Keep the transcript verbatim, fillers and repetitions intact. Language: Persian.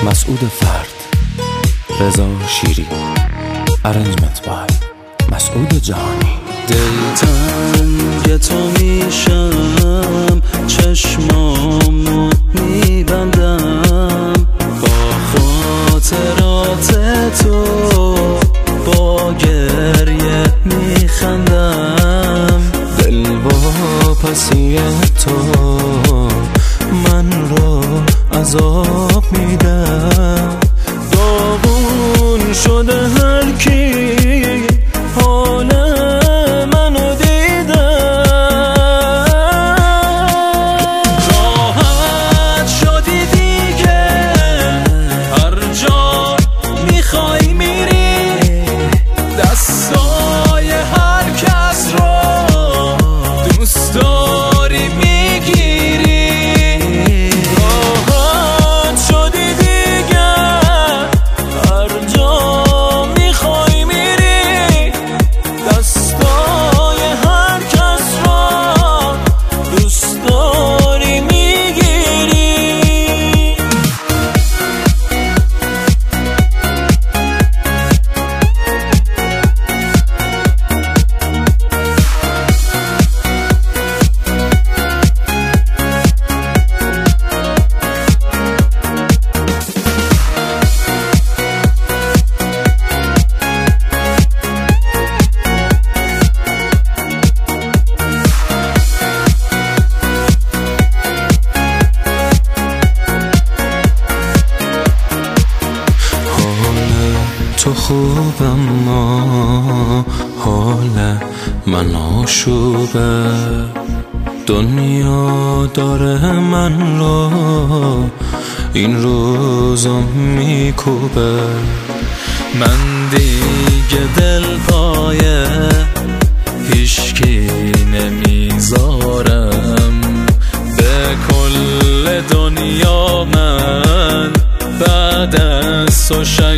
مسعود فرد، رضا شیری، ارنجمنت بای مسعود جهانی. دلتنگ تو میشم، چشمامو میبندم، با خاطرات تو با گریه میخندم. دل واپسی تو من رو عذاب میدم. داغون شده هر کی حال منو دیده، راحت شدی دیگه، هر جا میخوای میری، دستای هر کس رو دوست داری میگیری. راحت شدی دیگه، هر جا میخوای میری، دستای هر کس رو دوست داری میگیری. تو خوب اما حال من آشوبه، دنیا داره من رو این روزا میکوبه. من دیگه دل پایه هیچکی نمیذارم، به کل دنیا من بعد از تو